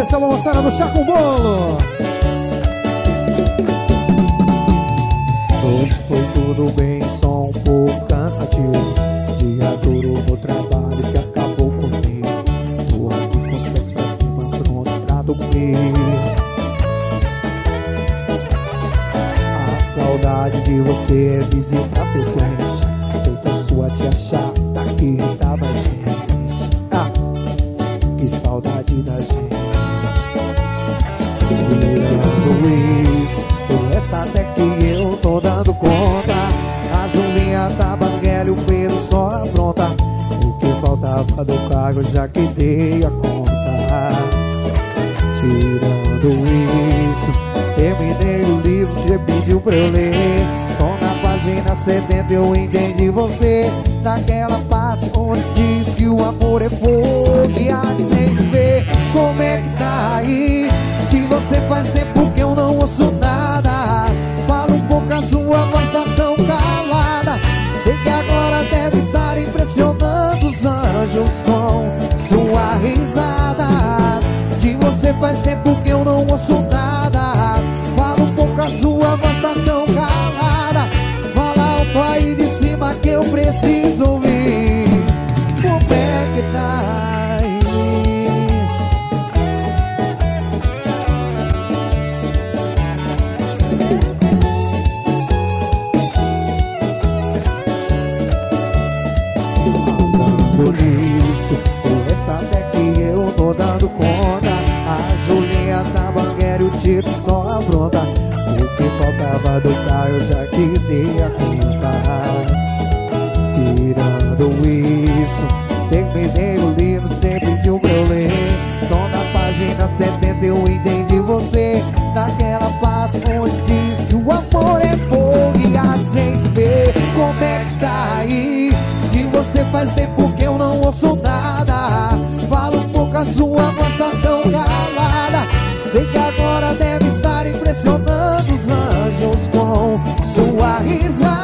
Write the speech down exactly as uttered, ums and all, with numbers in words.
atenção, moçada do Chá com Bolo. Hoje foi tudo bem, só um pouco cansativo. Dia duro no trabalho que acabou comigo. Tô aqui com os pés pra cima, pronto pra dormir. A saudade de você é visita frequente. Feita sua tia chata que tava gente. Ah, que saudade da gente. Tirando isso, o resto até que eu tô dando conta. A Julinha tá banguela e o pelo só apronta. O que faltava do cargo já que dei a conta. Tirando isso, terminei o livro que pediu pra eu ler. Só na página setenta eu entendi você. Naquela parte onde diz que o amor é fogo e há de se ver. Como é que tá aí? Que você faz tempo que eu não ouço nada. Fala um pouco, a sua voz tá tão calada. Sei que agora deve estar impressionando os anjos com sua risada. Que você faz tempo que eu não ouço nada. Fala um pouco, a sua voz tá tão calada. Fala alto aí de cima que eu preciso ouvir. Como é que tá aí? Andando nisso, o resto até que eu tô dando conta. A Julinha tá banguera e o tiro só apronta. O que faltava do carro eu já que dei a conta. Tirando isso, terminei o livro, sempre pediu pra eu ler. Só na página setenta eu entendi você. Naquela parte onde diz que o amor é fogo e há de se ver. Como é que tá aí? Que você faz tempo que eu não ouço nada. Fala um pouco, a sua voz tá tão calada. Sei que agora deve estar impressionando os anjos com sua risada.